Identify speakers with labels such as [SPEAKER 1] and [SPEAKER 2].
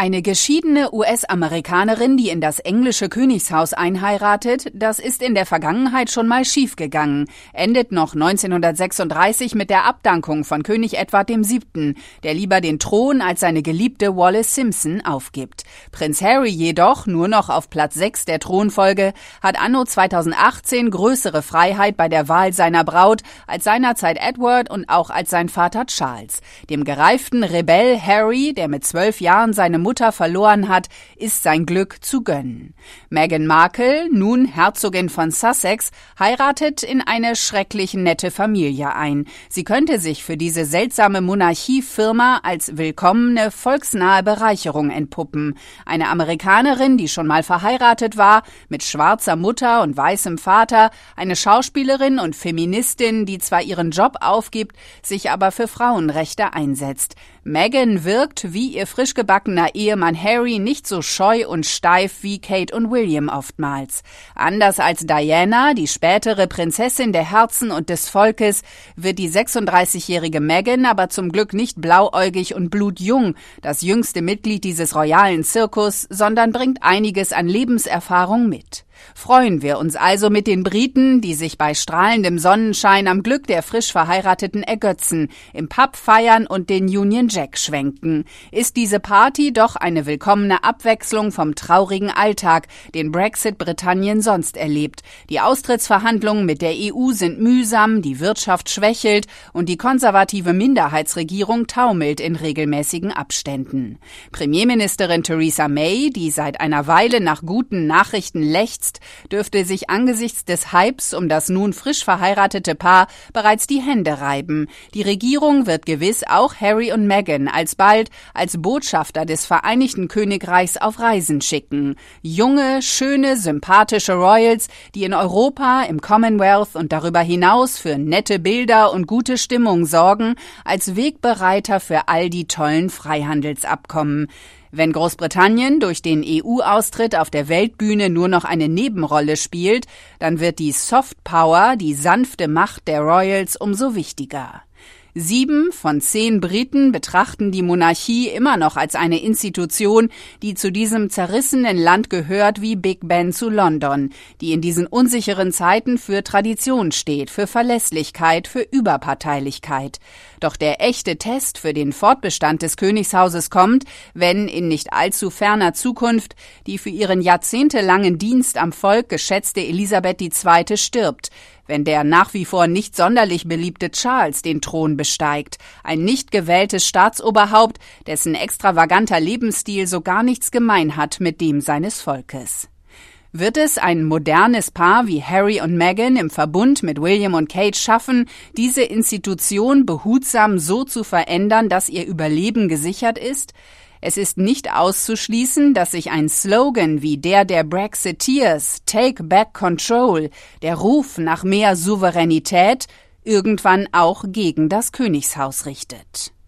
[SPEAKER 1] Eine geschiedene US-Amerikanerin, die in das englische Königshaus einheiratet, das ist in der Vergangenheit schon mal schiefgegangen, endet noch 1936 mit der Abdankung von König Edward VII., der lieber den Thron als seine geliebte Wallis Simpson aufgibt. Prinz Harry jedoch, nur noch auf Platz 6 der Thronfolge, hat anno 2018 größere Freiheit bei der Wahl seiner Braut als seinerzeit Edward und auch als sein Vater Charles. Dem gereiften Rebell Harry, der mit 12 Jahren seine Mutter verloren hat, ist sein Glück zu gönnen. Meghan Markle, nun Herzogin von Sussex, heiratet in eine schrecklich nette Familie ein. Sie könnte sich für diese seltsame Monarchiefirma als willkommene, volksnahe Bereicherung entpuppen. Eine Amerikanerin, die schon mal verheiratet war, mit schwarzer Mutter und weißem Vater, eine Schauspielerin und Feministin, die zwar ihren Job aufgibt, sich aber für Frauenrechte einsetzt. Meghan wirkt wie ihr frisch gebackener Ehemann Harry nicht so scheu und steif wie Kate und William oftmals. Anders als Diana, die spätere Prinzessin der Herzen und des Volkes, wird die 36-jährige Meghan aber zum Glück nicht blauäugig und blutjung, das jüngste Mitglied dieses royalen Zirkus, sondern bringt einiges an Lebenserfahrung mit. Freuen wir uns also mit den Briten, die sich bei strahlendem Sonnenschein am Glück der frisch Verheirateten ergötzen, im Pub feiern und den Union Jack schwenken. Ist diese Party doch eine willkommene Abwechslung vom traurigen Alltag, den Brexit Britannien sonst erlebt. Die Austrittsverhandlungen mit der EU sind mühsam, die Wirtschaft schwächelt und die konservative Minderheitsregierung taumelt in regelmäßigen Abständen. Premierministerin Theresa May, die seit einer Weile nach guten Nachrichten lechzt, dürfte sich angesichts des Hypes um das nun frisch verheiratete Paar bereits die Hände reiben. Die Regierung wird gewiss auch Harry und Meghan alsbald als Botschafter des Vereinigten Königreichs auf Reisen schicken. Junge, schöne, sympathische Royals, die in Europa, im Commonwealth und darüber hinaus für nette Bilder und gute Stimmung sorgen, als Wegbereiter für all die tollen Freihandelsabkommen. Wenn Großbritannien durch den EU-Austritt auf der Weltbühne nur noch eine Nebenrolle spielt, dann wird die Soft Power, die sanfte Macht der Royals, umso wichtiger. 7 von 10 Briten betrachten die Monarchie immer noch als eine Institution, die zu diesem zerrissenen Land gehört wie Big Ben zu London, die in diesen unsicheren Zeiten für Tradition steht, für Verlässlichkeit, für Überparteilichkeit. Doch der echte Test für den Fortbestand des Königshauses kommt, wenn in nicht allzu ferner Zukunft die für ihren jahrzehntelangen Dienst am Volk geschätzte Elisabeth II. Stirbt, wenn der nach wie vor nicht sonderlich beliebte Charles den Thron besteigt, ein nicht gewähltes Staatsoberhaupt, dessen extravaganter Lebensstil so gar nichts gemein hat mit dem seines Volkes. Wird es ein modernes Paar wie Harry und Meghan im Verbund mit William und Kate schaffen, diese Institution behutsam so zu verändern, dass ihr Überleben gesichert ist? Es ist nicht auszuschließen, dass sich ein Slogan wie der Brexiteers, Take Back Control, der Ruf nach mehr Souveränität, irgendwann auch gegen das Königshaus richtet.